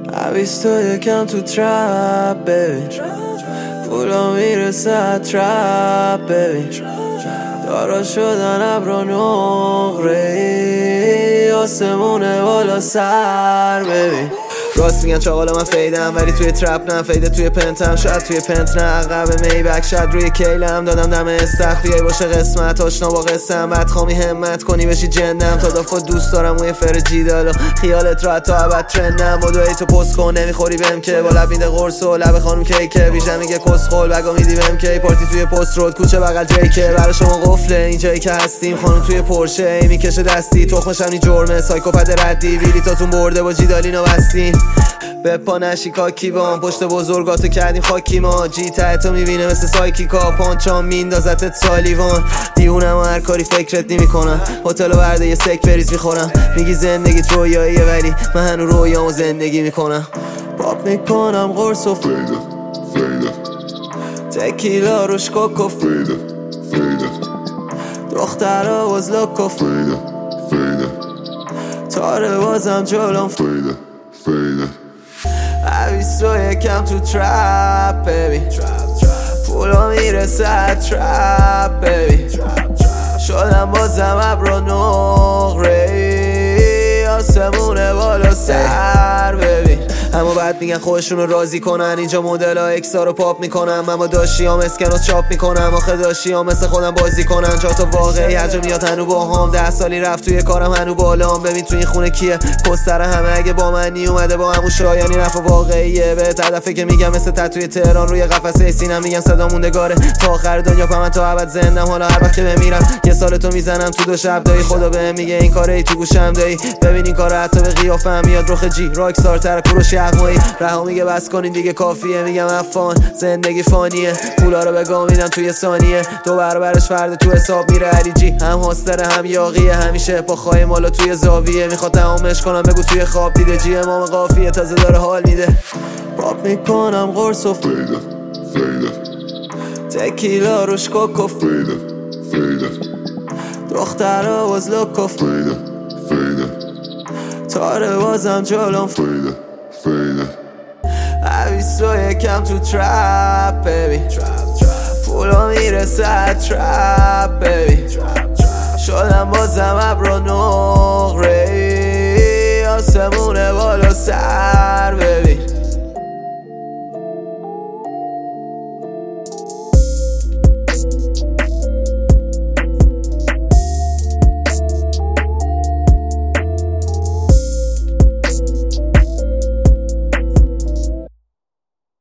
200 یکم تو ترپ ببین، پولا میرسه ترپ ببین، دارا شدن ابرا نقره، آسمونه بالا سر ببین. راست میگن چاقالا من فیدم، ولی توی ترپ نه، فیده توی پنتم، شاید توی پنت نه، عقب میبک شاید روی کیلم، دادم دم استخ بیای باشه قسمت، آشنا با قسم بدخوامی همت کنی بشی جندم، تا دافا دوست دارم موی فر جیدالا، خیالت راحت تا ابد ترندم، بدوی تو پست کن نمیخوری بهم که، با لب میده قرص و لب خانم کیکه، بیشتر میگه کسخل بگا میدی بهم که، پارتی توی پست رود کوچه بغل جیکه، برای شما قفله اینجایی که هستیم، خانم توی پرشه ای میکشه دستی، تخمشم نی جرمه سایکوپت ردی، بیلیتاتون برده با جیدالینو بستین، به پا نشی کاکی بام، پشت بزرگاتو کردیم خاکی ما، جی ته تو میبینه مثل سایکیکا، پانچام میندازتت سالیوان، دیونم و هر کاری فکرت نمیکنم، هتل و برده یه سک بریز میخورم، میگی زندگیت رویاییه ولی من هنو رویامو زندگی میکنم، پاپ میکنم قرص و فیده تکیلا روش کوکو، فیده دخترها وزلوکو، فیده تاره بازم جلوم، فیده 200 یکم تو ترپ ببین، پولا میرسه ترپ ببین، شدم بازم ابرا نقره، آسمونه بالا سر ببین. اما بعد میگن خودشونو راضی کنن، اینجا مدل ها اکسا رو پاپ میکنم، اما داشیام اسکناس چاپ میکنم، آخه داشیام مثل خودم بازی کنن، چهار تا واقعی هر جا میاد هنو با هم، 10 سالی رفت توی کارم هنو بالام، ببین توی این خونه کیه پستر همه اگه با من نی اومده با همون شایانی رفت واقعیه، به هدفه که میگم مثل تتوی تهران روی قفسه سینم، میگم صدا موندگاره تا آخر دنیا، پا من تا ابد زندم، حالا هر وقت که بمیرم یه سال تو میزنم تو 2 شب دایی، خدا بهم میگه این کاره ای تو گوشم دایی، ببین این کارو حتی به قیافم میاد رخ جی راکستار تر کوروش اقوایی، رها میگه بس کنین دیگه کافیه، میگم افان زندگی فانیه، پولا رو به گام میدم توی ثانیه، 2 برابرش فردا تو حساب میره علی جی، هم هاستره هم یاقیه، همیشه با خواهی مالا توی زاویه، میخواد تمامش کنم بگو توی خواب دیده، جی امام قافیه تازه داره حال میده، پاپ میکنم قرص و فیده تکیلا روش کوکو، فیده دخترها وزلوکو، فیده تاره بازم جلوم، فیده 200 یکم تو ترپ ببین، پولا میرسه ترپ ببین، شدم بازم ابرا نقره، آسمونه بالا سر